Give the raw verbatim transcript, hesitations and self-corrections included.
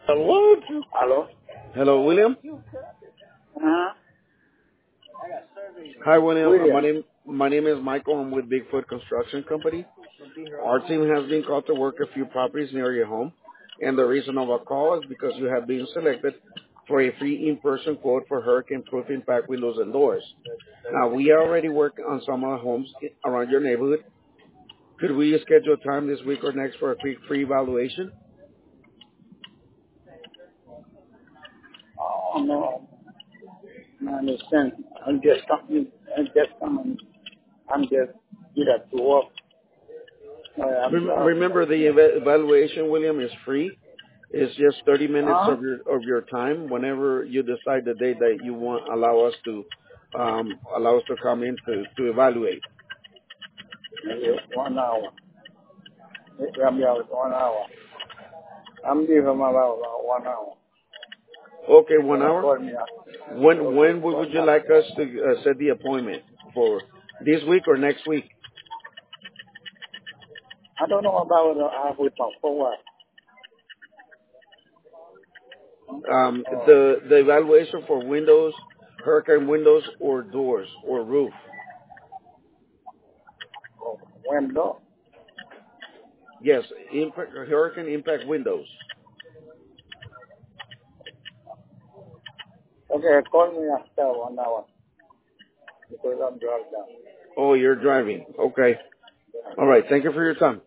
What? Hello? Hello, William. Uh-huh. Hi, William. Uh, My William. name my name is Michael. I'm with Bigfoot Construction Company. Our team has been called to work a few properties near your home, and the reason of our call is because you have been selected for a free in-person quote for hurricane-proof impact windows and doors. Now, we are already working on some of the homes around your neighborhood. Could we schedule time this week or next for a quick free evaluation? Oh, no. I understand. I'm just coming. I'm just coming. I'm just get up to work. Uh, I'm Rem- sorry. Remember, the eva- evaluation, William, is free. It's just thirty minutes Huh? of your of your time. Whenever you decide the day that you want, allow us to um, allow us to come in to, to evaluate. Maybe one hour. Maybe I'm out one hour. I'm leaving about uh, one hour. Okay, one Gonna hour. call me up. When Okay, when would call would me you up. like us to uh, set the appointment for this week or next week? I don't know about uh, how we talk for what. Um, Uh, the the evaluation for windows, hurricane windows or doors or roof. oh, window. Yes, impact, hurricane impact windows. Okay, call me after one hour because I'm driving down. Oh, you're driving. Okay. All right. Thank you for your time.